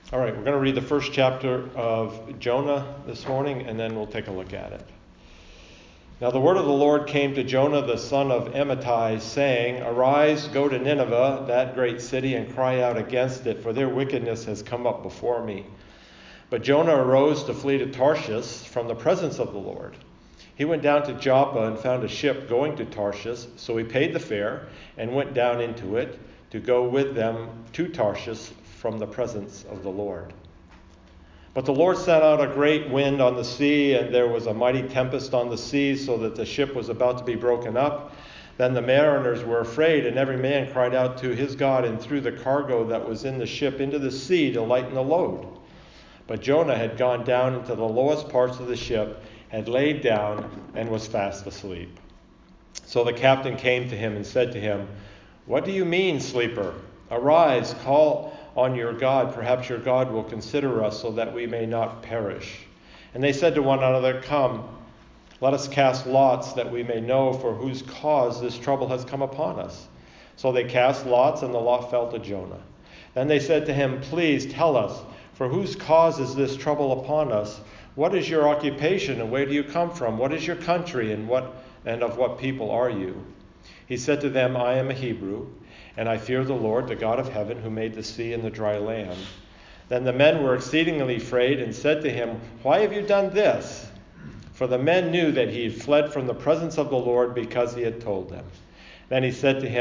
All right, we're going to read the first chapter of Jonah this morning, and then we'll take a look at it. Now the word of the Lord came to Jonah the son of Amittai, saying, Arise, go to Nineveh, that great city, and cry out against it, for their wickedness has come up before me. But Jonah arose to flee to Tarshish from the presence of the Lord. He went down to Joppa and found a ship going to Tarshish, so he paid the fare and went down into it to go with them to Tarshish from the presence of the Lord. But the Lord sent out a great wind on the sea, and there was a mighty tempest on the sea, so that the ship was about to be broken up. Then the mariners were afraid, and every man cried out to his God, and threw the cargo that was in the ship into the sea to lighten the load. But Jonah had gone down into the lowest parts of the ship, had laid down, and was fast asleep. So the captain came to him and said to him, What do you mean, sleeper? Arise, call on your God. Perhaps your God will consider us so that we may not perish. And they said to one another, Come, let us cast lots that we may know for whose cause this trouble has come upon us. So they cast lots, and the lot fell to Jonah. Then they said to him, Please tell us, for whose cause is this trouble upon us? What is your occupation, and where do you come from? What is your country, and of what people are you? He said to them, I am a Hebrew, and I fear the Lord, the God of heaven, who made the sea and the dry land. Then the men were exceedingly afraid and said to him, Why have you done this? For the men knew that he had fled from the presence of the Lord because he had told them. Then they said to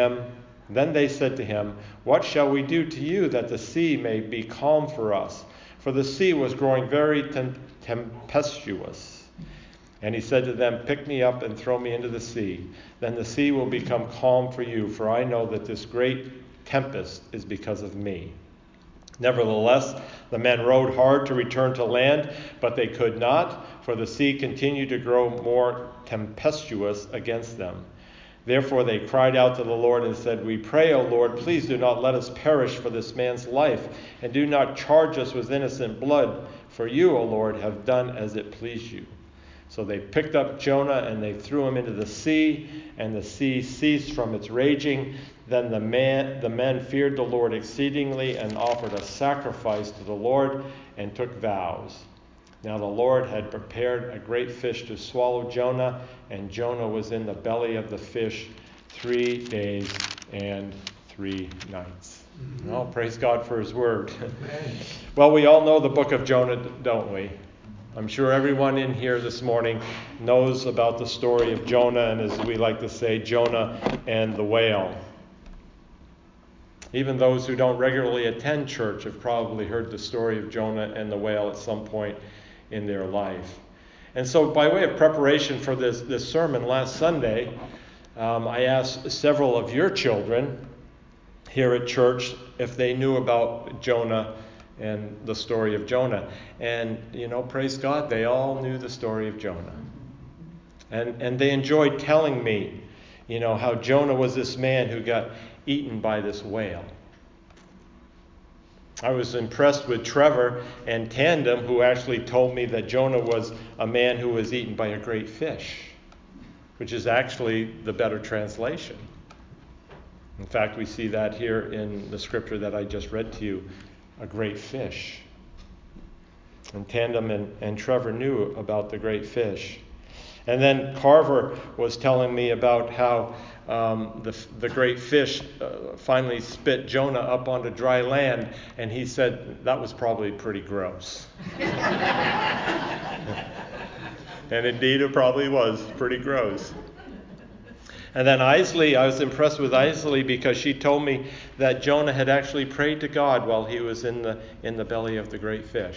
him, What shall we do to you that the sea may be calm for us? For the sea was growing very tempestuous. And he said to them, Pick me up and throw me into the sea. Then the sea will become calm for you, for I know that this great tempest is because of me. Nevertheless, the men rowed hard to return to land, but they could not, for the sea continued to grow more tempestuous against them. Therefore they cried out to the Lord and said, We pray, O Lord, please do not let us perish for this man's life, and do not charge us with innocent blood, for you, O Lord, have done as it pleased you. So they picked up Jonah and they threw him into the sea, and the sea ceased from its raging. Then the men feared the Lord exceedingly and offered a sacrifice to the Lord and took vows. Now the Lord had prepared a great fish to swallow Jonah, and Jonah was in the belly of the fish 3 days and 3 nights. Well, praise God for his word. Well, we all know the book of Jonah, don't we? I'm sure everyone in here this morning knows about the story of Jonah, and as we like to say, Jonah and the whale. Even those who don't regularly attend church have probably heard the story of Jonah and the whale at some point in their life. And so by way of preparation for this sermon last Sunday, I asked several of your children here at church if they knew about Jonah and the story of Jonah. And, praise God, they all knew the story of Jonah. And they enjoyed telling me, how Jonah was this man who got eaten by this whale. I was impressed with Trevor and Tandem, who actually told me that Jonah was a man who was eaten by a great fish, which is actually the better translation. In fact, we see that here in the scripture that I just read to you, a great fish. And Tandem and Trevor knew about the great fish. And then Carver was telling me about how the great fish finally spit Jonah up onto dry land, and he said that was probably pretty gross. And indeed it probably was pretty gross. And then Isley, I was impressed with Isley because she told me that Jonah had actually prayed to God while he was in the belly of the great fish.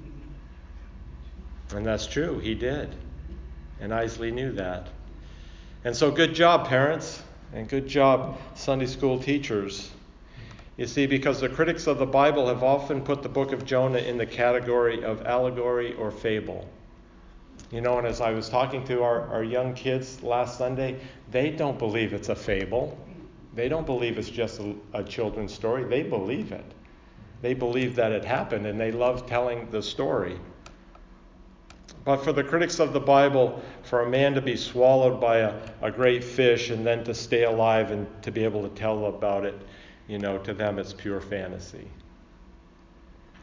And that's true, he did. And Isley knew that. And so good job, parents, and good job, Sunday school teachers. You see, because the critics of the Bible have often put the book of Jonah in the category of allegory or fable. And as I was talking to our young kids last Sunday, they don't believe it's a fable. They don't believe it's just a children's story. They believe it. They believe that it happened, and they love telling the story. But for the critics of the Bible, for a man to be swallowed by a great fish and then to stay alive and to be able to tell about it, to them it's pure fantasy.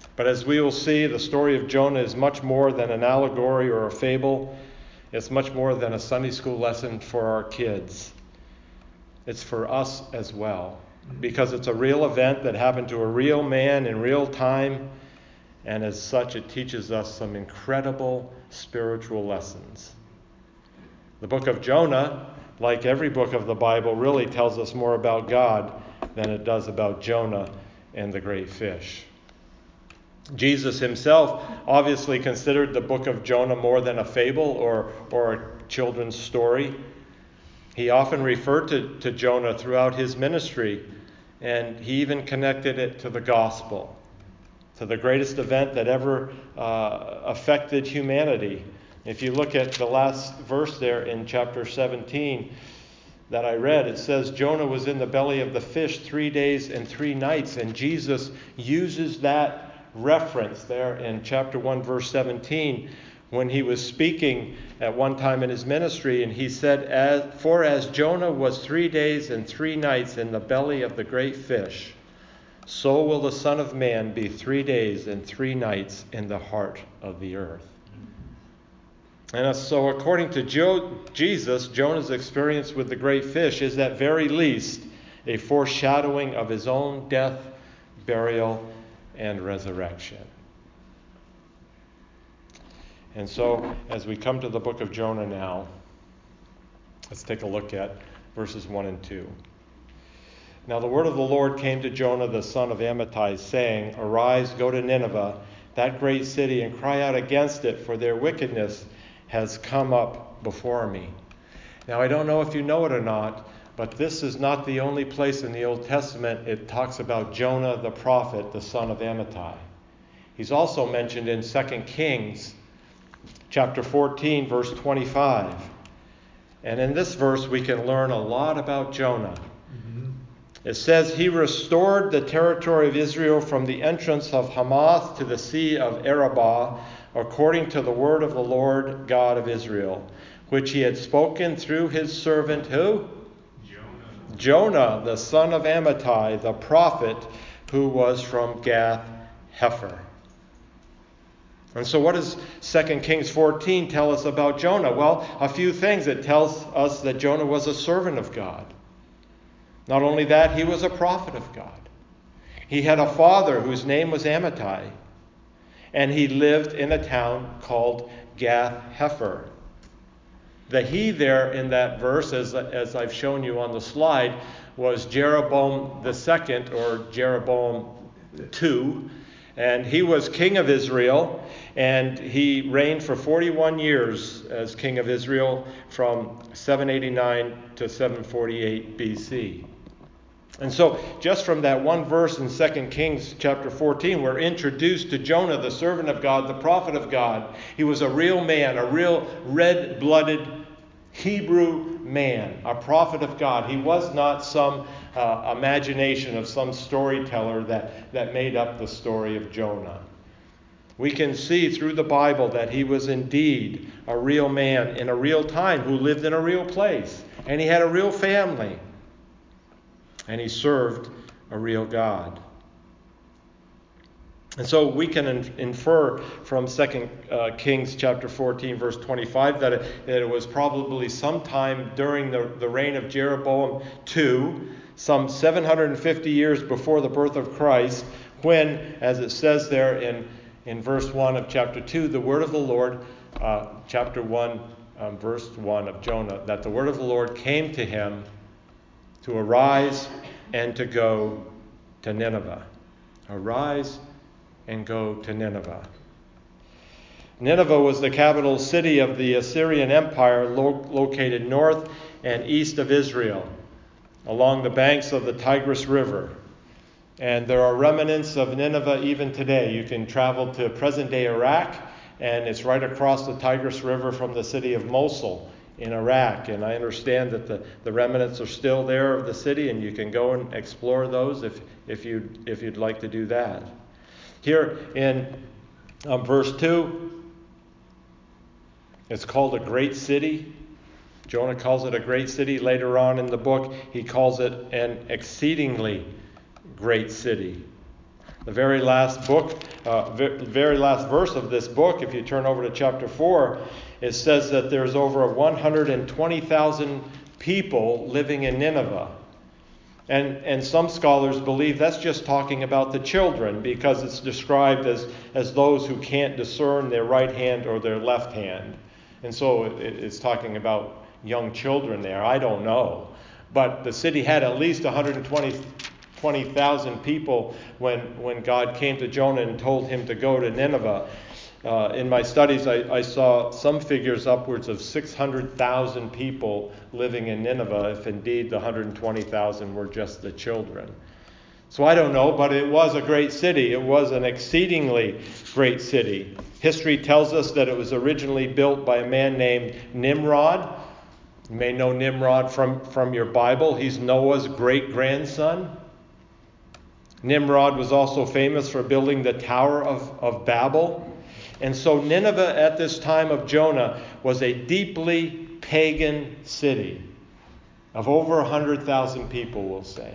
But as we will see, the story of Jonah is much more than an allegory or a fable. It's much more than a Sunday school lesson for our kids. It's for us as well, because it's a real event that happened to a real man in real time, and as such it teaches us some incredible spiritual lessons. The book of Jonah, like every book of the Bible, really tells us more about God than it does about Jonah and the great fish. Jesus himself obviously considered the book of Jonah more than a fable or a children's story. He often referred to Jonah throughout his ministry, and he even connected it to the gospel, to the greatest event that ever affected humanity. If you look at the last verse there in chapter 17 that I read, it says Jonah was in the belly of the fish 3 days and 3 nights, and Jesus uses that reference there in chapter 1 verse 17 when he was speaking at one time in his ministry, and he said, as Jonah was 3 days and 3 nights in the belly of the great fish, so will the Son of Man be 3 days and 3 nights in the heart of the earth. And so according to Jesus, Jonah's experience with the great fish is at very least a foreshadowing of his own death, burial, and resurrection. And so, as we come to the book of Jonah now, let's take a look at verses 1 and 2. Now the word of the Lord came to Jonah the son of Amittai, saying, Arise, go to Nineveh, that great city, and cry out against it, for their wickedness has come up before me. Now I don't know if you know it or not, but this is not the only place in the Old Testament it talks about Jonah the prophet, the son of Amittai. He's also mentioned in 2 Kings chapter 14, verse 25. And in this verse we can learn a lot about Jonah. It says, He restored the territory of Israel from the entrance of Hamath to the sea of Arabah, according to the word of the Lord God of Israel, which he had spoken through his servant, who? Jonah, the son of Amittai, the prophet, who was from Gath-Hepher. And so what does 2 Kings 14 tell us about Jonah? Well, a few things. It tells us that Jonah was a servant of God. Not only that, he was a prophet of God. He had a father whose name was Amittai, and he lived in a town called Gath-Hepher. The he there in that verse, as I've shown you on the slide, was Jeroboam II, or Jeroboam II. And he was king of Israel, and he reigned for 41 years as king of Israel from 789 to 748 BC. And so just from that one verse in 2 Kings chapter 14, we're introduced to Jonah, the servant of God, the prophet of God. He was a real man, a real red-blooded Hebrew man, a prophet of God. He was not some imagination of some storyteller that made up the story of Jonah. We can see through the Bible that he was indeed a real man in a real time who lived in a real place. And he had a real family. And he served a real God. And so we can infer from 2 Kings chapter 14, verse 25, that it was probably sometime during the reign of Jeroboam II, some 750 years before the birth of Christ, when, as it says there in verse 1 of chapter 2, the word of the Lord, chapter 1, verse 1 of Jonah, that the word of the Lord came to him to arise and to go to Nineveh. Arise and go to Nineveh. Nineveh was the capital city of the Assyrian Empire, located north and east of Israel, along the banks of the Tigris River. And there are remnants of Nineveh even today. You can travel to present-day Iraq, and it's right across the Tigris River from the city of Mosul in Iraq. And I understand that the remnants are still there of the city, and you can go and explore those if you'd like to do that. Here in verse 2, it's called a great city. Jonah calls it a great city. Later on in the book, he calls it an exceedingly great city. The very last very last verse of this book, if you turn over to chapter 4, it says that there's over 120,000 people living in Nineveh. And some scholars believe that's just talking about the children, because it's described as those who can't discern their right hand or their left hand. And so it's talking about young children there. I don't know. But the city had at least 120,000 people when God came to Jonah and told him to go to Nineveh. In my studies, I saw some figures upwards of 600,000 people living in Nineveh, if indeed the 120,000 were just the children. So I don't know, but it was a great city. It was an exceedingly great city. History tells us that it was originally built by a man named Nimrod. You may know Nimrod from your Bible. He's Noah's great-grandson. Nimrod was also famous for building the Tower of Babel. And so Nineveh at this time of Jonah was a deeply pagan city of over 100,000 people, we'll say.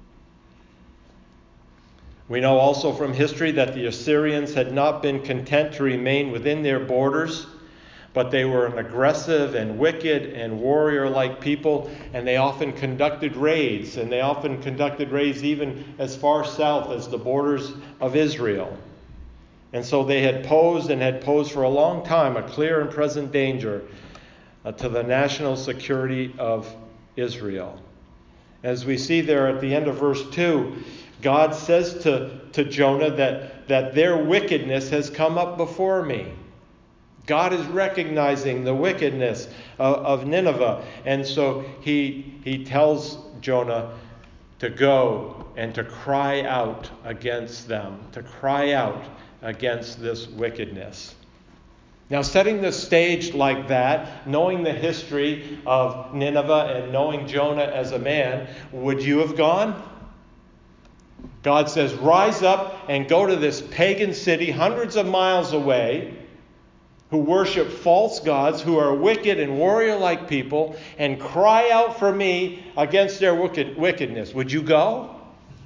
We know also from history that the Assyrians had not been content to remain within their borders, but they were an aggressive and wicked and warrior-like people, and they often conducted raids, even as far south as the borders of Israel. And so they had posed for a long time a clear and present danger to the national security of Israel. As we see there at the end of verse 2, God says to Jonah that their wickedness has come up before me. God is recognizing the wickedness of Nineveh. And so he tells Jonah to go and to cry out against them, to cry out against this wickedness. Now, setting the stage like that, knowing the history of Nineveh and knowing Jonah as a man, would you have gone? God says, rise up and go to this pagan city hundreds of miles away, who worship false gods, who are wicked and warrior-like people, and cry out for me against their wickedness. Would you go?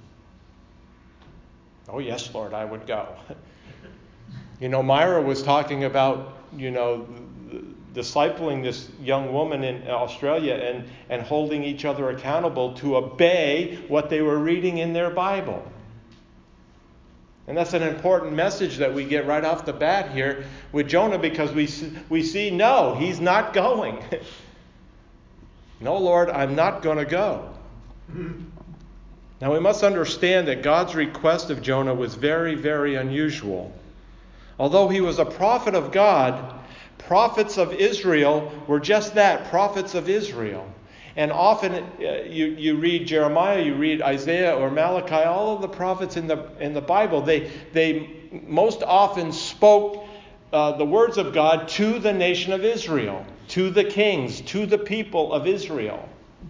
Oh, yes, Lord, I would go. Myra was talking about, discipling this young woman in Australia and holding each other accountable to obey what they were reading in their Bible. And that's an important message that we get right off the bat here with Jonah, because we see, no, he's not going. No, Lord, I'm not going to go. Now, we must understand that God's request of Jonah was very, very unusual. Although he was a prophet of God, prophets of Israel were just that, prophets of Israel. And often you read Jeremiah, you read Isaiah or Malachi, all of the prophets in the Bible, they most often spoke the words of God to the nation of Israel, to the kings, to the people of Israel.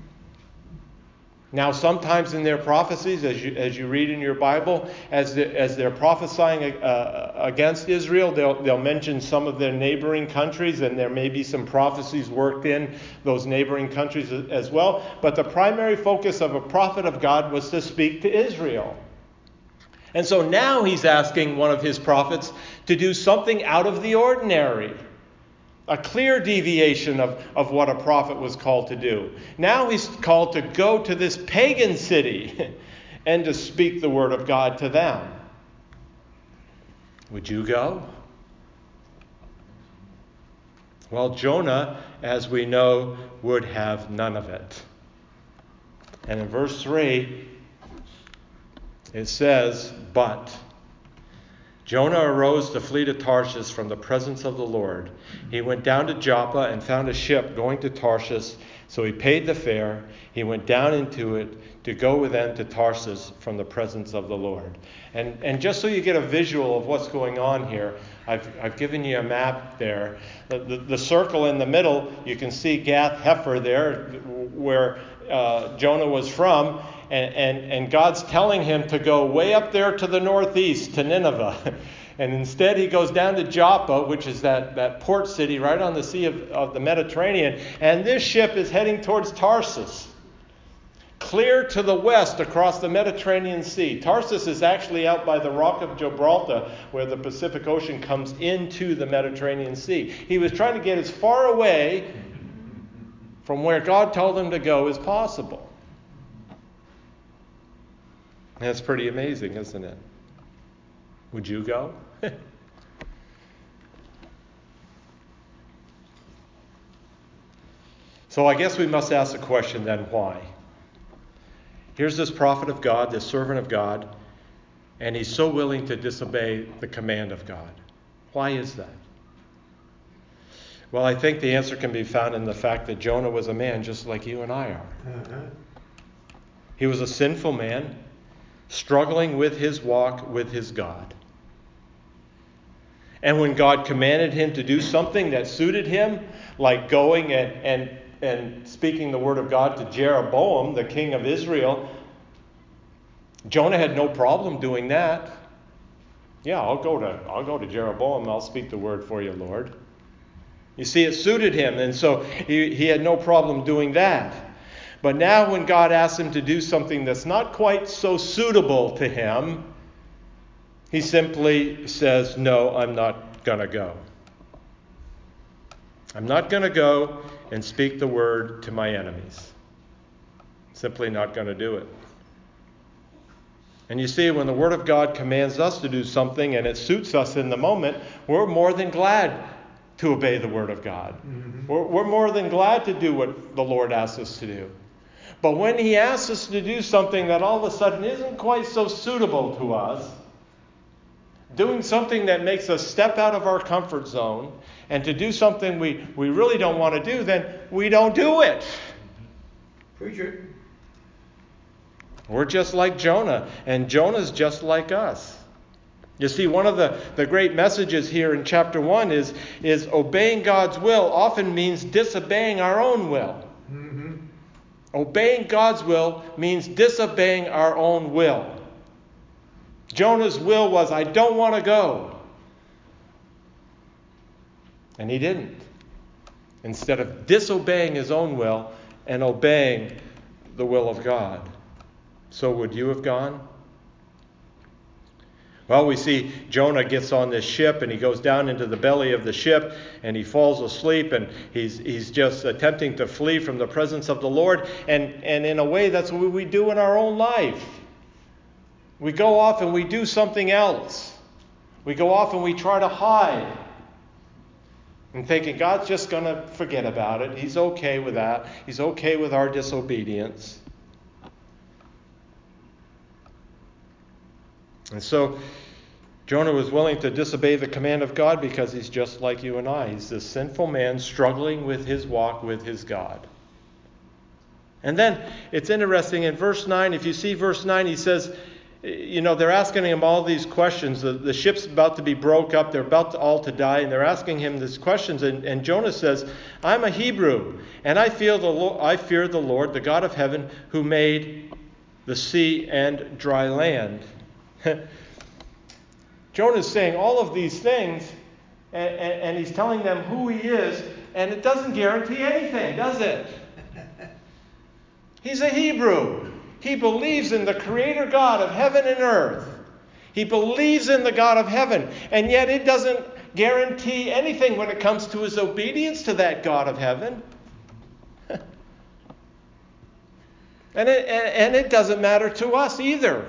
Now, sometimes in their prophecies, as you read in your Bible, as they're prophesying against Israel, they'll mention some of their neighboring countries, and there may be some prophecies worked in those neighboring countries as well. But the primary focus of a prophet of God was to speak to Israel. And so now he's asking one of his prophets to do something out of the ordinary. A clear deviation of what a prophet was called to do. Now he's called to go to this pagan city and to speak the word of God to them. Would you go? Well, Jonah, as we know, would have none of it. And in verse 3, it says, but Jonah arose to flee to Tarshish from the presence of the Lord. He went down to Joppa and found a ship going to Tarshish, so he paid the fare. He went down into it to go with them to Tarshish from the presence of the Lord. And just so you get a visual of what's going on here, I've given you a map there. The circle in the middle, you can see Gath Hepher there, where Jonah was from. And God's telling him to go way up there to the northeast, to Nineveh. And instead he goes down to Joppa, which is that port city right on the Sea of the Mediterranean. And this ship is heading towards Tarsus. clear to the west across the Mediterranean Sea. Tarsus is actually out by the Rock of Gibraltar, where the Pacific Ocean comes into the Mediterranean Sea. He was trying to get as far away from where God told him to go as possible. That's pretty amazing, isn't it? Would you go? So I guess we must ask the question then, why? Here's this prophet of God, this servant of God, and he's so willing to disobey the command of God. Why is that? Well, I think the answer can be found in the fact that Jonah was a man just like you and I are. He was a sinful man, struggling with his walk with his God. And when God commanded him to do something that suited him, like going and speaking the word of God to Jeroboam, the king of Israel, Jonah had no problem doing that. Yeah, I'll go to Jeroboam. I'll speak the word for you, Lord. You see, it suited him, and so he had no problem doing that. But now when God asks him to do something that's not quite so suitable to him, he simply says, no, I'm not going to go. I'm not going to go and speak the word to my enemies. Simply not going to do it. And you see, when the Word of God commands us to do something and it suits us in the moment, we're more than glad to obey the Word of God. Mm-hmm. We're more than glad to do what the Lord asks us to do. But when He asks us to do something that all of a sudden isn't quite so suitable to us, doing something that makes us step out of our comfort zone and to do something we really don't want to do, then we don't do it. Preacher. We're just like Jonah, and Jonah's just like us. You see, one of the great messages here in chapter 1 is obeying God's will often means disobeying our own will. Mm-hmm. Obeying God's will means disobeying our own will. Jonah's will was, I don't want to go. And he didn't. Instead of disobeying his own will and obeying the will of God. So would you have gone? Well, we see Jonah gets on this ship and he goes down into the belly of the ship and he falls asleep and he's just attempting to flee from the presence of the Lord. And in a way, that's what we do in our own life. We go off and we do something else. We go off and we try to hide. And thinking God's just going to forget about it. He's okay with that. He's okay with our disobedience. And so Jonah was willing to disobey the command of God because he's just like you and I. He's this sinful man struggling with his walk with his God. And then it's interesting in verse 9, if you see verse 9, he says, they're asking him all these questions. The ship's about to be broke up. They're about all to die. And they're asking him these questions. And Jonah says, I'm a Hebrew, and I fear the Lord, the God of heaven, who made the sea and dry land. Jonah's saying all of these things, and he's telling them who he is, and it doesn't guarantee anything, does it? He's a Hebrew. He believes in the Creator God of heaven and earth. He believes in the God of heaven, and yet it doesn't guarantee anything when it comes to his obedience to that God of heaven. And it doesn't matter to us either.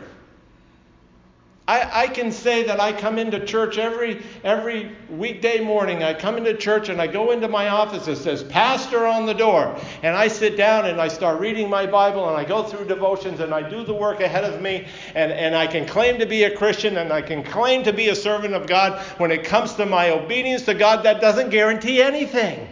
I can say that I come into church every weekday morning. I come into church and I go into my office. It says pastor on the door. And I sit down and I start reading my Bible and I go through devotions and I do the work ahead of me. And I can claim to be a Christian and I can claim to be a servant of God. When it comes to my obedience to God, that doesn't guarantee anything.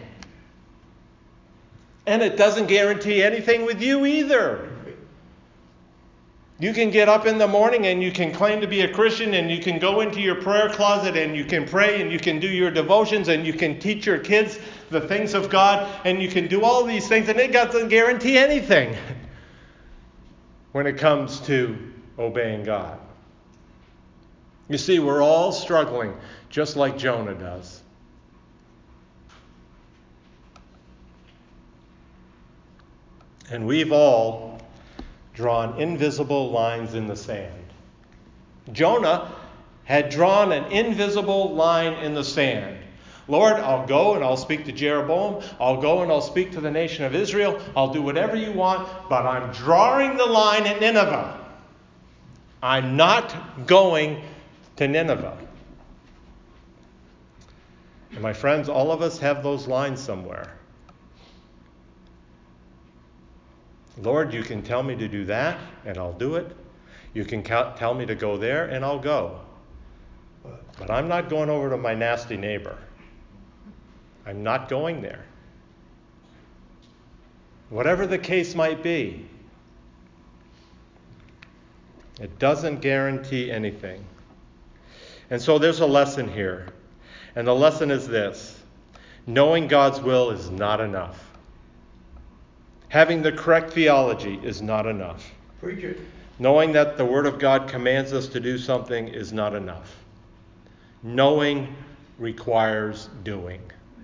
And it doesn't guarantee anything with you either. You can get up in the morning and you can claim to be a Christian and you can go into your prayer closet and you can pray and you can do your devotions and you can teach your kids the things of God and you can do all these things, and it doesn't guarantee anything when it comes to obeying God. You see, we're all struggling just like Jonah does. And we've all drawn invisible lines in the sand. Jonah had drawn an invisible line in the sand. Lord, I'll go and I'll speak to Jeroboam. I'll go and I'll speak to the nation of Israel. I'll do whatever you want, but I'm drawing the line at Nineveh. I'm not going to Nineveh. And my friends, all of us have those lines somewhere. Lord, you can tell me to do that, and I'll do it. You can tell me to go there, and I'll go. But I'm not going over to my nasty neighbor. I'm not going there. Whatever the case might be, it doesn't guarantee anything. And so there's a lesson here. And the lesson is this: knowing God's will is not enough. Having the correct theology is not enough. Preach it. Knowing that the Word of God commands us to do something is not enough. Knowing requires doing.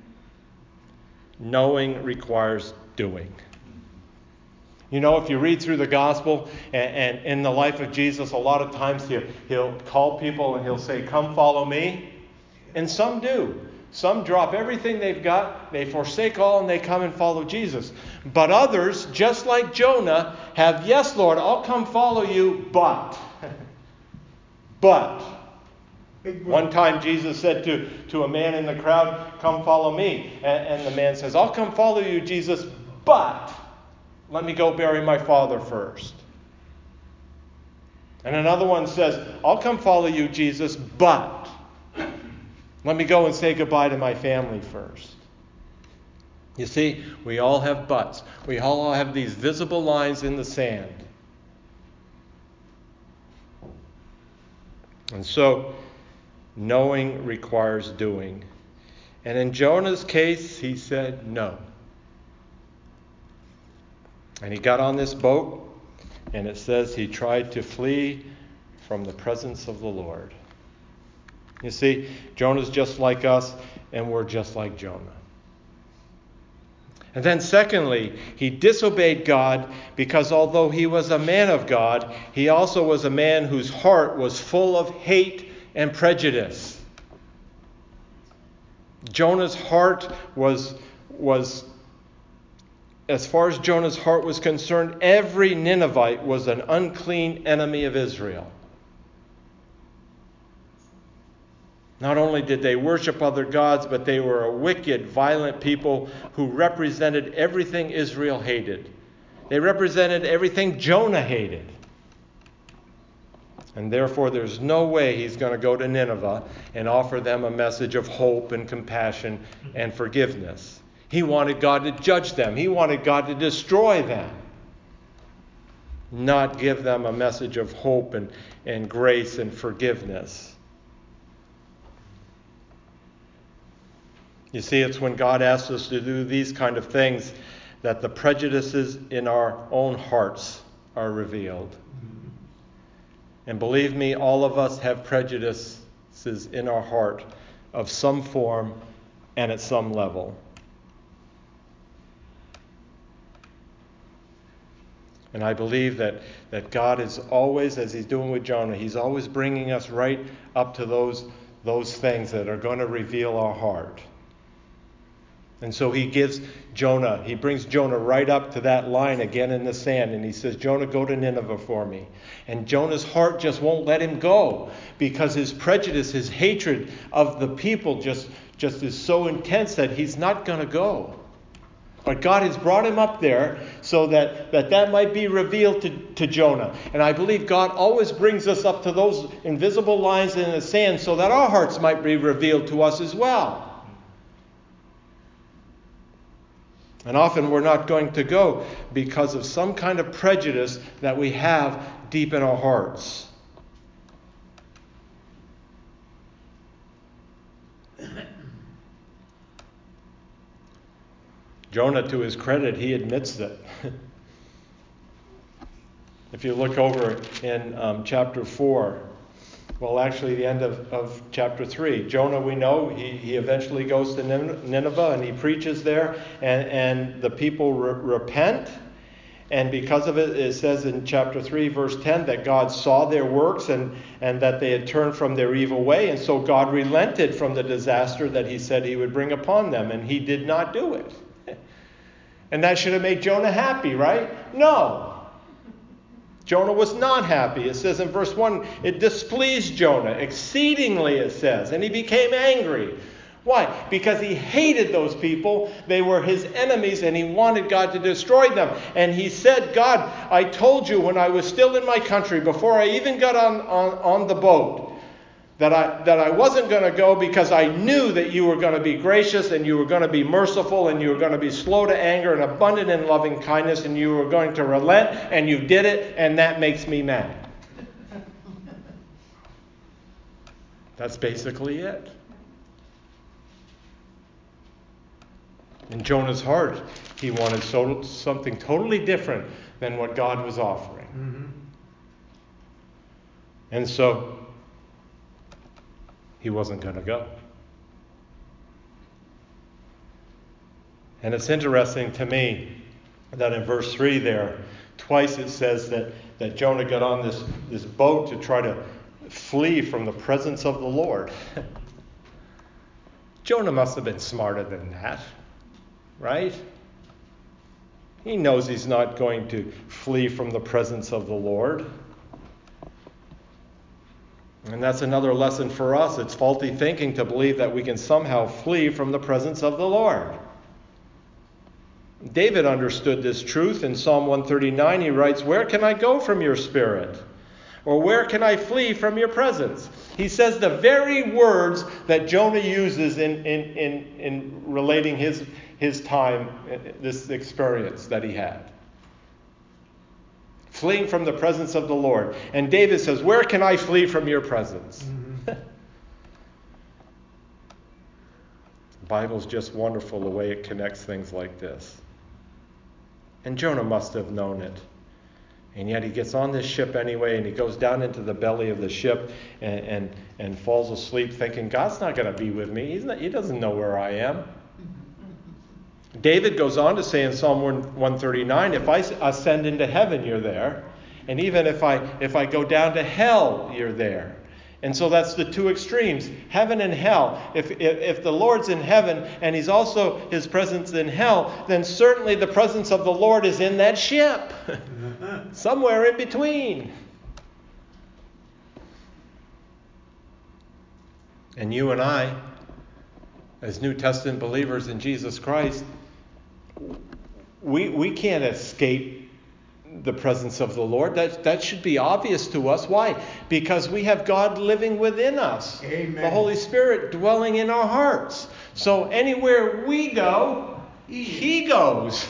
Knowing requires doing. You know, if you read through the gospel and in the life of Jesus, a lot of times he'll call people and he'll say, "Come follow me." And some do. Some drop everything they've got, they forsake all, and they come and follow Jesus. But others, just like Jonah, have, "Yes, Lord, I'll come follow you, but." But. One time Jesus said to a man in the crowd, "Come follow me." And the man says, "I'll come follow you, Jesus, but let me go bury my father first." And another one says, "I'll come follow you, Jesus, but let me go and say goodbye to my family first." You see, we all have buts. We all have these visible lines in the sand. And so, knowing requires doing. And in Jonah's case, he said no. And he got on this boat, and it says he tried to flee from the presence of the Lord. You see, Jonah's just like us, and we're just like Jonah. And then secondly, he disobeyed God because although he was a man of God, he also was a man whose heart was full of hate and prejudice. Jonah's heart was as far as Jonah's heart was concerned, every Ninevite was an unclean enemy of Israel. Not only did they worship other gods, but they were a wicked, violent people who represented everything Israel hated. They represented everything Jonah hated. And therefore, there's no way he's going to go to Nineveh and offer them a message of hope and compassion and forgiveness. He wanted God to judge them. He wanted God to destroy them. Not give them a message of hope and grace and forgiveness. You see, it's when God asks us to do these kind of things that the prejudices in our own hearts are revealed. And believe me, all of us have prejudices in our heart of some form and at some level. And I believe that God is always, as he's doing with Jonah, he's always bringing us right up to those things that are going to reveal our heart. And so he brings Jonah right up to that line again in the sand. And he says, "Jonah, go to Nineveh for me." And Jonah's heart just won't let him go because his prejudice, his hatred of the people just is so intense that he's not going to go. But God has brought him up there so that might be revealed to Jonah. And I believe God always brings us up to those invisible lines in the sand so that our hearts might be revealed to us as well. And often we're not going to go because of some kind of prejudice that we have deep in our hearts. Jonah, to his credit, he admits that. If you look over in chapter 4, well, actually the end of chapter 3, Jonah, we know, he eventually goes to Nineveh and he preaches there, and the people repent. And because of it, it says in chapter 3, verse 10, that God saw their works and that they had turned from their evil way. And so God relented from the disaster that he said he would bring upon them. And he did not do it. And that should have made Jonah happy, right? No. Jonah was not happy. It says in verse 1, it displeased Jonah exceedingly, it says. And he became angry. Why? Because he hated those people. They were his enemies and he wanted God to destroy them. And he said, God, I told you when I was still in my country, before I even got on the boat, that I wasn't going to go because I knew that you were going to be gracious and you were going to be merciful and you were going to be slow to anger and abundant in loving kindness and you were going to relent, and you did it, and that makes me mad. That's basically it. In Jonah's heart, he wanted something totally different than what God was offering. Mm-hmm. And so he wasn't going to go. And it's interesting to me that in verse 3 there, twice it says that Jonah got on this boat to try to flee from the presence of the Lord. Jonah must have been smarter than that, right? He knows he's not going to flee from the presence of the Lord. And that's another lesson for us. It's faulty thinking to believe that we can somehow flee from the presence of the Lord. David understood this truth. In Psalm 139, he writes, "Where can I go from your spirit? Or where can I flee from your presence?" He says the very words that Jonah uses in relating his time, this experience that he had. Fleeing from the presence of the Lord. And David says, where can I flee from your presence? Mm-hmm. The Bible's just wonderful the way it connects things like this. And Jonah must have known it. And yet he gets on this ship anyway, and he goes down into the belly of the ship and falls asleep thinking, God's not going to be with me. He doesn't know where I am. David goes on to say in Psalm 139, if I ascend into heaven, you're there. And even if I go down to hell, you're there. And so that's the two extremes, heaven and hell. If the Lord's in heaven and he's also his presence in hell, then certainly the presence of the Lord is in that ship. Somewhere in between. And you and I, as New Testament believers in Jesus Christ, we can't escape the presence of the Lord. That should be obvious to us. Why? Because we have God living within us. Amen. The Holy Spirit dwelling in our hearts. So anywhere we go, He goes.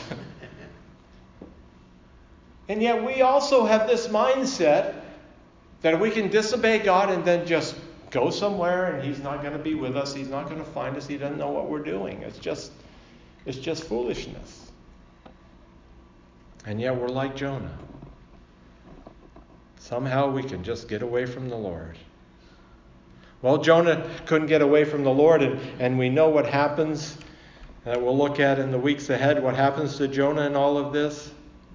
And yet we also have this mindset that we can disobey God and then just go somewhere and He's not going to be with us. He's not going to find us. He doesn't know what we're doing. It's just foolishness. And yet we're like Jonah. Somehow we can just get away from the Lord. Well, Jonah couldn't get away from the Lord, and we know what happens. We'll look at in the weeks ahead what happens to Jonah in all of this.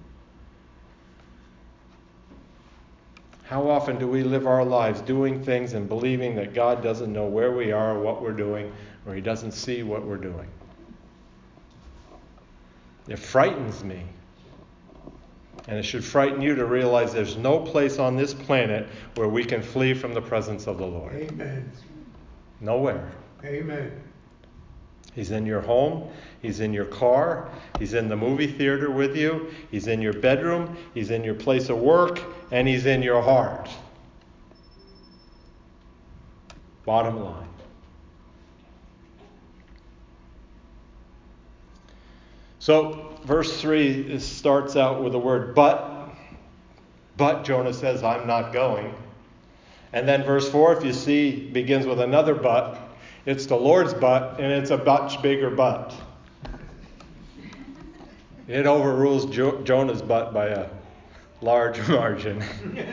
How often do we live our lives doing things and believing that God doesn't know where we are, or what we're doing, or He doesn't see what we're doing? It frightens me. And it should frighten you to realize there's no place on this planet where we can flee from the presence of the Lord. Amen. Nowhere. Amen. He's in your home. He's in your car. He's in the movie theater with you. He's in your bedroom. He's in your place of work. And He's in your heart. Bottom line. So, verse 3 starts out with the word but. But Jonah says, I'm not going. And then verse 4, if you see, begins with another but. It's the Lord's but, and it's a much bigger but. It overrules Jonah's but by a large margin.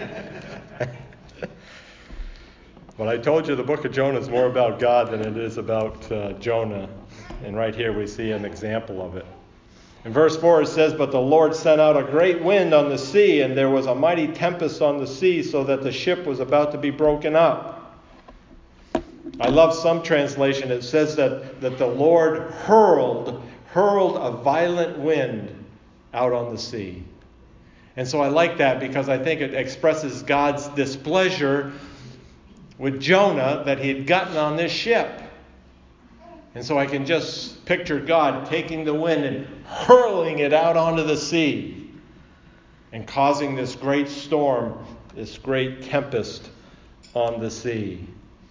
But I told you the book of Jonah is more about God than it is about Jonah. And right here we see an example of it. In verse 4 it says, "But the Lord sent out a great wind on the sea, and there was a mighty tempest on the sea, so that the ship was about to be broken up." I love some translation. It says that the Lord hurled a violent wind out on the sea. And so I like that because I think it expresses God's displeasure with Jonah that he had gotten on this ship. And so I can just picture God taking the wind and hurling it out onto the sea and causing this great storm, this great tempest on the sea.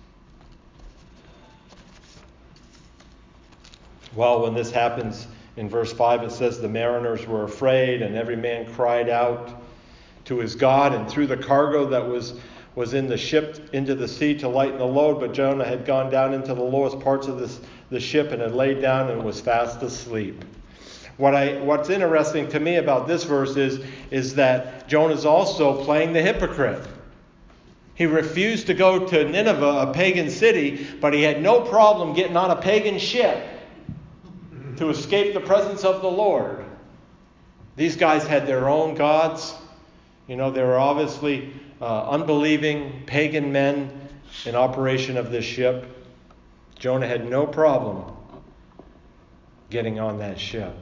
Well, when this happens, in verse 5 it says the mariners were afraid, and every man cried out to his God and threw the cargo that was in the ship into the sea to lighten the load. But Jonah had gone down into the lowest parts of the ship and had laid down and was fast asleep. What's interesting to me about this verse is that Jonah's also playing the hypocrite. He refused to go to Nineveh, a pagan city, but he had no problem getting on a pagan ship to escape the presence of the Lord. These guys had their own gods. They were obviously unbelieving pagan men in operation of this ship. Jonah had no problem getting on that ship.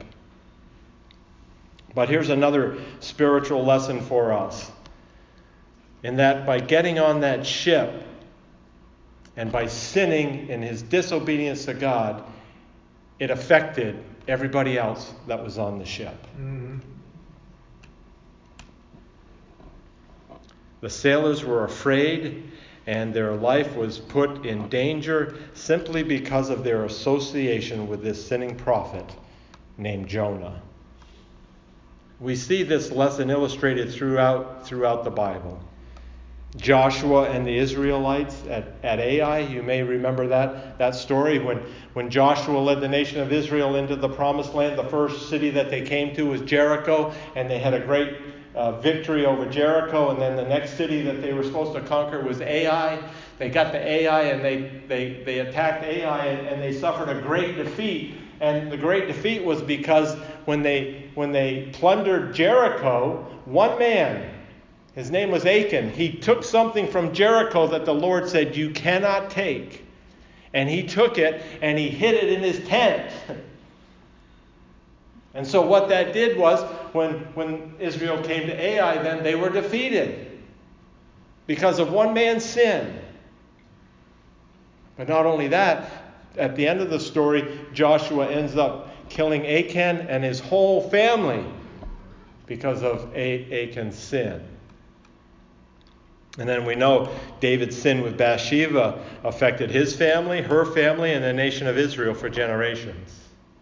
But here's another spiritual lesson for us. In that by getting on that ship and by sinning in his disobedience to God, it affected everybody else that was on the ship. Mm-hmm. The sailors were afraid, and their life was put in danger simply because of their association with this sinning prophet named Jonah. We see this lesson illustrated throughout the Bible. Joshua and the Israelites at Ai, you may remember that story when Joshua led the nation of Israel into the promised land. The first city that they came to was Jericho, and they had a great victory over Jericho. And then the next city that they were supposed to conquer was Ai. They got to Ai and they attacked Ai and they suffered a great defeat. And the great defeat was because when they plundered Jericho, one man, his name was Achan, he took something from Jericho that the Lord said, "You cannot take." And he took it and he hid it in his tent. And so what that did was, when Israel came to Ai, then they were defeated because of one man's sin. But not only that, at the end of the story, Joshua ends up killing Achan and his whole family because of Achan's sin. And then we know David's sin with Bathsheba affected his family, her family, and the nation of Israel for generations.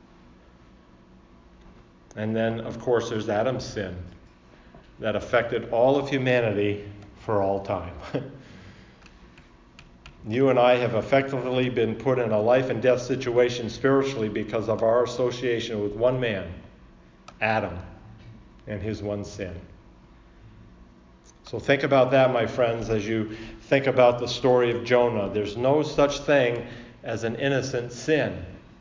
And then, of course, there's Adam's sin that affected all of humanity for all time. You and I have effectively been put in a life and death situation spiritually because of our association with one man, Adam, and his one sin. So think about that, my friends, as you think about the story of Jonah. There's no such thing as an innocent sin.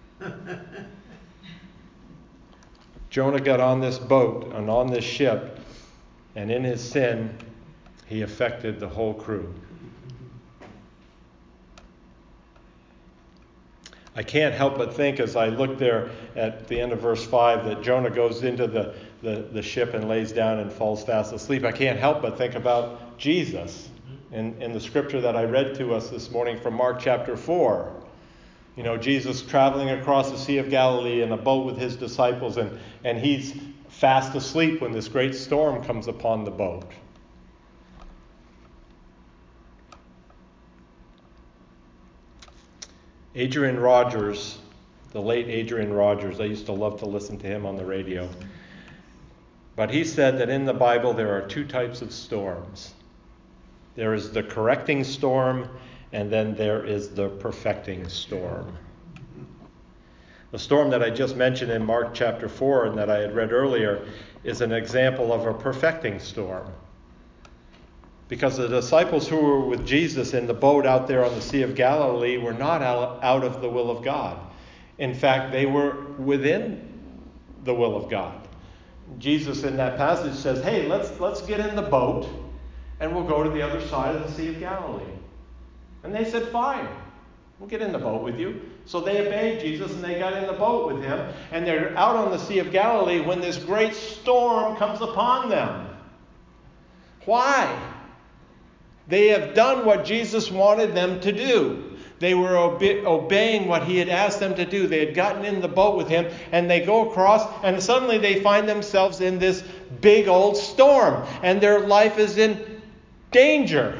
Jonah got on this boat and on this ship, and in his sin, he affected the whole crew. I can't help but think, as I look there at the end of verse 5, that Jonah goes into the ship and lays down and falls fast asleep. I can't help but think about Jesus in the scripture that I read to us this morning from Mark chapter 4. Jesus traveling across the Sea of Galilee in a boat with his disciples, and he's fast asleep when this great storm comes upon the boat. Adrian Rogers, the late Adrian Rogers, I used to love to listen to him on the radio. But he said that in the Bible there are two types of storms. There is the correcting storm, and then there is the perfecting storm. The storm that I just mentioned in Mark chapter 4 and that I had read earlier is an example of a perfecting storm. Because the disciples who were with Jesus in the boat out there on the Sea of Galilee were not out of the will of God. In fact, they were within the will of God. Jesus in that passage says, hey, let's get in the boat and we'll go to the other side of the Sea of Galilee. And they said, fine, we'll get in the boat with you. So they obeyed Jesus and they got in the boat with him. And they're out on the Sea of Galilee when this great storm comes upon them. Why? They have done what Jesus wanted them to do. They were obeying what he had asked them to do. They had gotten in the boat with him, and they go across, and suddenly they find themselves in this big old storm, and their life is in danger.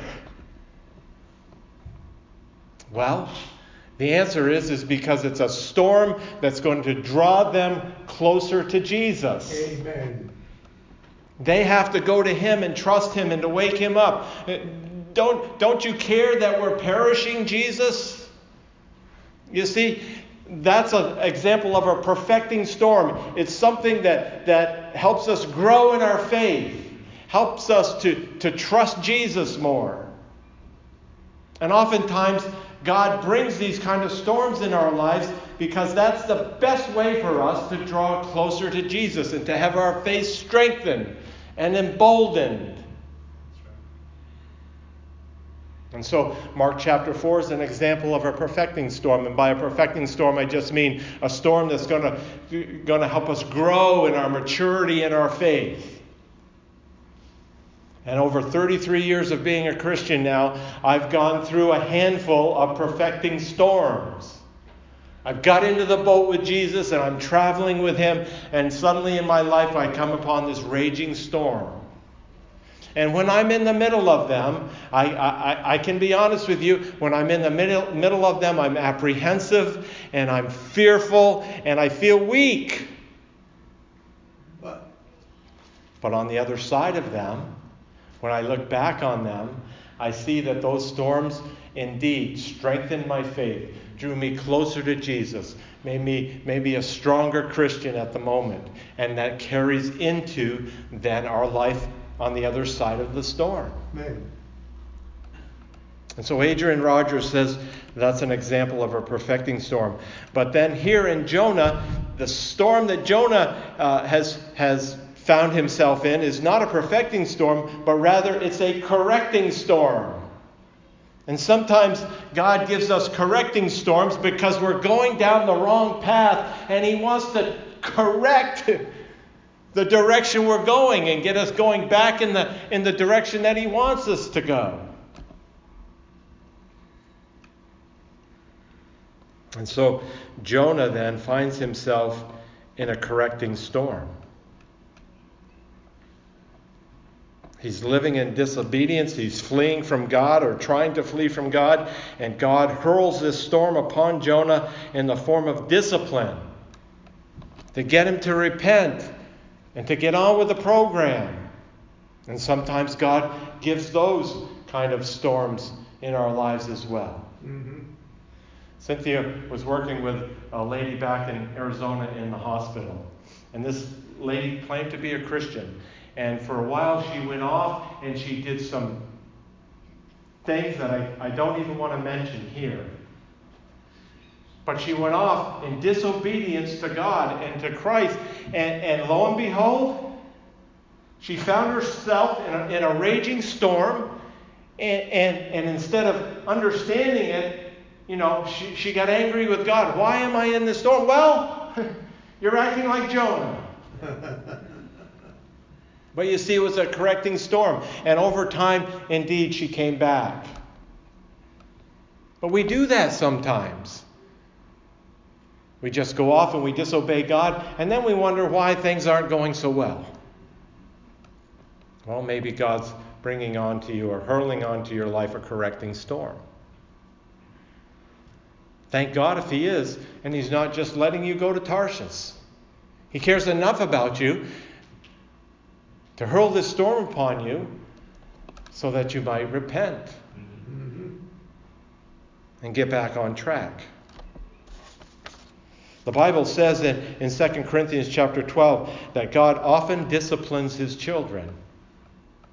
Well, the answer is because it's a storm that's going to draw them closer to Jesus. Amen. They have to go to him and trust him and to wake him up. Don't you care that we're perishing, Jesus? You see, that's an example of a perfecting storm. It's something that helps us grow in our faith, helps us to trust Jesus more. And oftentimes, God brings these kind of storms in our lives because that's the best way for us to draw closer to Jesus and to have our faith strengthened and emboldened. And so Mark chapter 4 is an example of a perfecting storm. And by a perfecting storm, I just mean a storm that's going to help us grow in our maturity in our faith. And over 33 years of being a Christian now, I've gone through a handful of perfecting storms. I've got into the boat with Jesus and I'm traveling with him, and suddenly in my life I come upon this raging storm. And when I'm in the middle of them, I can be honest with you, when I'm in the middle of them, I'm apprehensive and I'm fearful and I feel weak. But on the other side of them, when I look back on them, I see that those storms indeed strengthened my faith, drew me closer to Jesus, made me a stronger Christian at the moment, and that carries into then our life on the other side of the storm. Amen. And so Adrian Rogers says that's an example of a perfecting storm. But then here in Jonah, the storm that Jonah has found himself in is not a perfecting storm, but rather it's a correcting storm. And sometimes God gives us correcting storms because we're going down the wrong path, and he wants to correct the direction we're going and get us going back in the direction that he wants us to go. And so Jonah then finds himself in a correcting storm. He's living in disobedience. He's fleeing from God or trying to flee from God. And God hurls this storm upon Jonah in the form of discipline to get him to repent and to get on with the program. And sometimes God gives those kind of storms in our lives as well. Mm-hmm. Cynthia was working with a lady back in Arizona in the hospital. And this lady claimed to be a Christian. And for a while she went off and she did some things that I don't even want to mention here. But she went off in disobedience to God and to Christ. And lo and behold, she found herself in a raging storm. And instead of understanding it, she got angry with God. Why am I in this storm? Well, you're acting like Jonah. But you see, it was a correcting storm. And over time, indeed, she came back. But we do that sometimes. We just go off and we disobey God, and then we wonder why things aren't going so well. Well, maybe God's bringing onto you or hurling onto your life a correcting storm. Thank God if he is, and he's not just letting you go to Tarshish. He cares enough about you to hurl this storm upon you so that you might repent and get back on track. The Bible says in 2 Corinthians chapter 12 that God often disciplines his children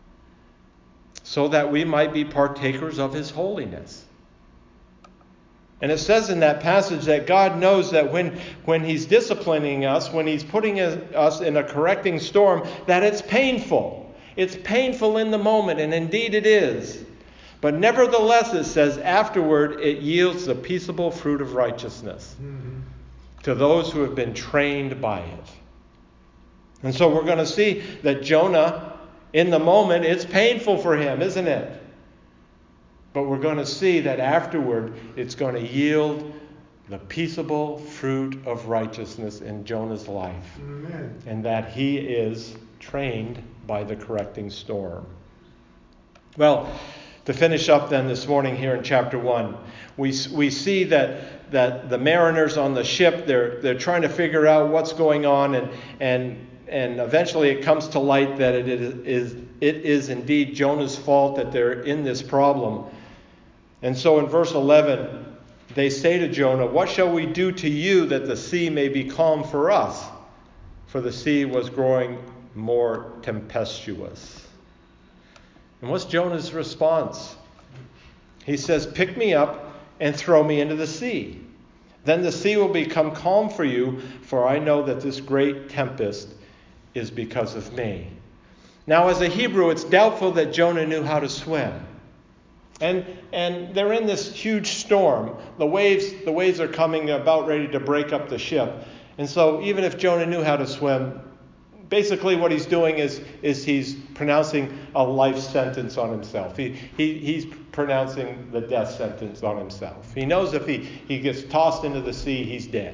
so that we might be partakers of his holiness. And it says in that passage that God knows that when He's disciplining us, when He's putting us in a correcting storm, that it's painful. It's painful in the moment, and indeed it is. But nevertheless, it says, afterward it yields the peaceable fruit of righteousness to those who have been trained by it. And so we're going to see that Jonah, in the moment, it's painful for him, isn't it? But we're going to see that afterward it's going to yield the peaceable fruit of righteousness in Jonah's life. Amen. And that he is trained by the correcting storm. Well, to finish up then this morning here in chapter 1, we see that the mariners on the ship, they're trying to figure out what's going on, and eventually it comes to light that it is indeed Jonah's fault that they're in this problem. And so in verse 11, they say to Jonah, "What shall we do to you that the sea may be calm for us?" For the sea was growing more tempestuous. And what's Jonah's response? He says, "Pick me up and throw me into the sea. Then the sea will become calm for you, for I know that this great tempest is because of me." Now, as a Hebrew, it's doubtful that Jonah knew how to swim. And they're in this huge storm. The waves are coming, about ready to break up the ship. And so even if Jonah knew how to swim, basically what he's doing is he's pronouncing a life sentence on himself. He's pronouncing the death sentence on himself. He knows if he gets tossed into the sea, he's dead.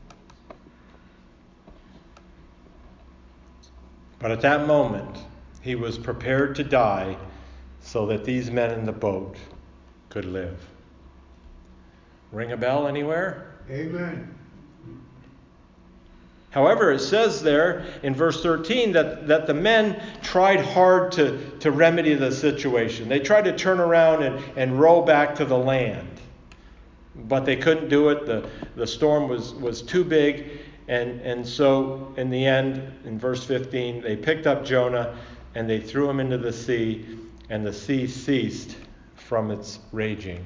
But at that moment, he was prepared to die so that these men in the boat could live. Ring a bell anywhere? Amen. However, it says there in verse 13 that the men tried hard to remedy the situation. They tried to turn around and row back to the land. But they couldn't do it. The storm was too big. And so in the end, in verse 15, they picked up Jonah and they threw him into the sea, and the sea ceased from its raging.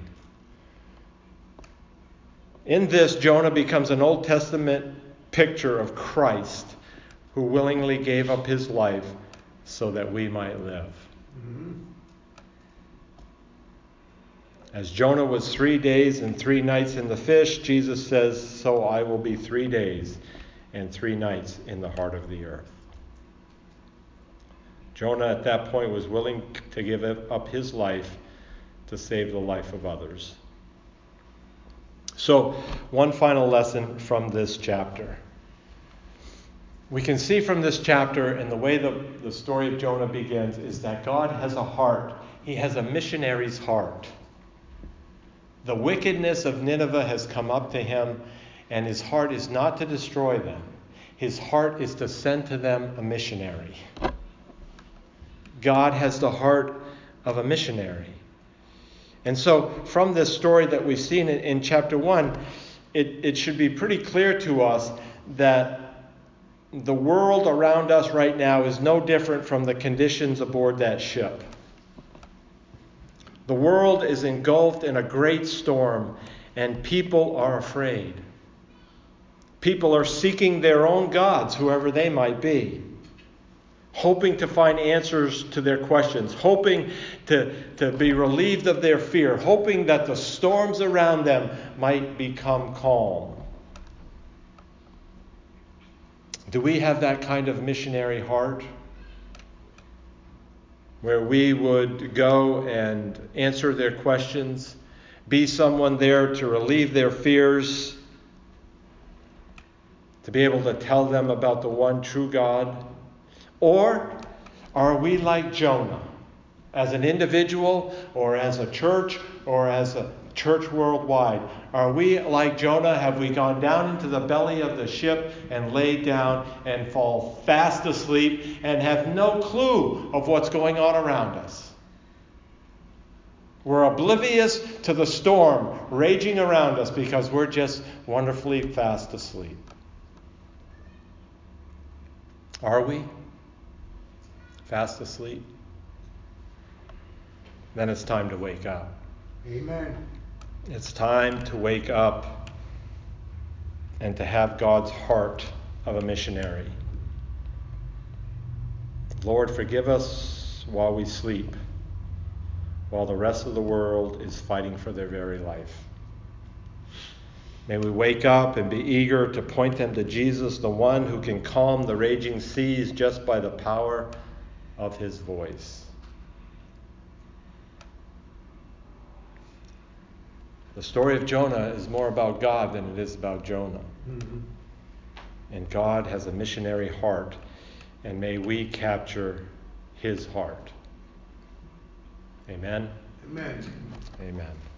In this, Jonah becomes an Old Testament picture of Christ, who willingly gave up his life so that we might live. Mm-hmm. As Jonah was 3 days and 3 nights in the fish, Jesus says, "So I will be 3 days and 3 nights in the heart of the earth." Jonah at that point was willing to give up his life to save the life of others. So, one final lesson from this chapter. We can see from this chapter, and the way the story of Jonah begins, is that God has a heart. He has a missionary's heart. The wickedness of Nineveh has come up to him, and his heart is not to destroy them. His heart is to send to them a missionary. God has the heart of a missionary. And so, from this story that we've seen in chapter 1, it should be pretty clear to us that the world around us right now is no different from the conditions aboard that ship. The world is engulfed in a great storm, and people are afraid. People are seeking their own gods, whoever they might be, hoping to find answers to their questions, hoping to be relieved of their fear, hoping that the storms around them might become calm. Do we have that kind of missionary heart, where we would go and answer their questions, be someone there to relieve their fears, to be able to tell them about the one true God? Or are we like Jonah, as an individual or as a church or as a church worldwide? Are we like Jonah? Have we gone down into the belly of the ship and laid down and fall fast asleep and have no clue of what's going on around us? We're oblivious to the storm raging around us because we're just wonderfully fast asleep. Are we fast asleep? Then it's time to wake up. Amen. It's time to wake up and to have God's heart of a missionary. Lord, forgive us while we sleep, while the rest of the world is fighting for their very life. May we wake up and be eager to point them to Jesus, the one who can calm the raging seas just by the power of his voice. The story of Jonah is more about God than it is about Jonah. Mm-hmm. And God has a missionary heart, and may we capture his heart. Amen? Amen. Amen.